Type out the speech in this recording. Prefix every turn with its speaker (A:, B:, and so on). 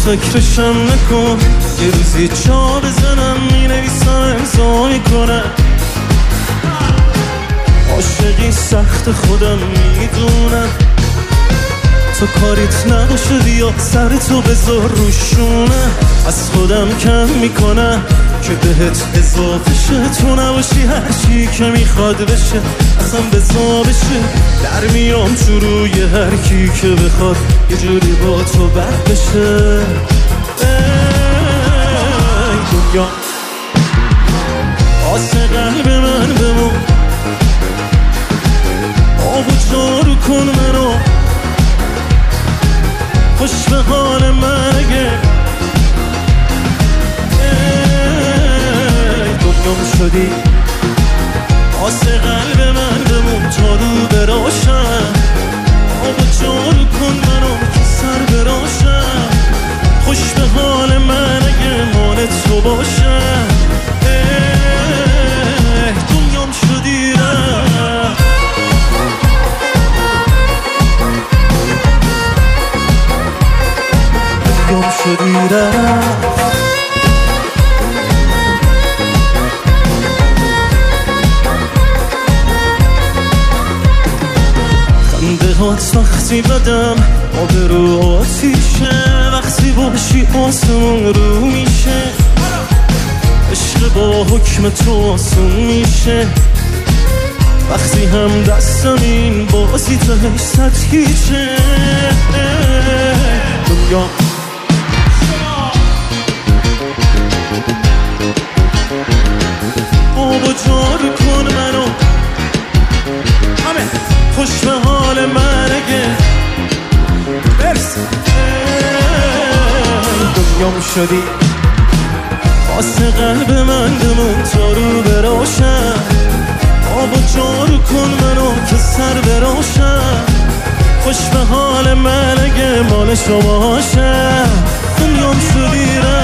A: فکرشم نکن، یه روزی جا بزنم مینویسم امضا میکنم. عاشقی سخت خودم میدونم، تو کاریت نباشه بیا سرتو بذار روشونه. از خودم کم میکنم که بهت اضافه شه، تو نباشی هرچی که میخواد بشه اصلا بزا بشه. در میام تو روی هر کی که بخواد یه جوری با تو بد بشه. ای دنیا آسه قلب من بمون، آب و جارو کن منو، خوش به حال من اگه دنیام شدی. آسه قلب من بمون تا رو براشم، آب و جارو کن منو که سر براشم. خوش به حال من اگه مال تو باشم. دنیام شدی دنیام شدی خنده هات وقتی بدم آب رو آتیشه، وقتی باشی آسمون رو میشه. عشق با حکم تو آسون میشه، وقتی هم دستم این بازی تهش سطحیشه. دنیا آب و جارو کن منو، همه خوش به حال من اگه برسی. دنیام شدی واسه قلب من بمون تا رو براشم، آب و جارو کن منو که سر براشم. خوش به حال من اگه مال شما باشم. دنیام شدی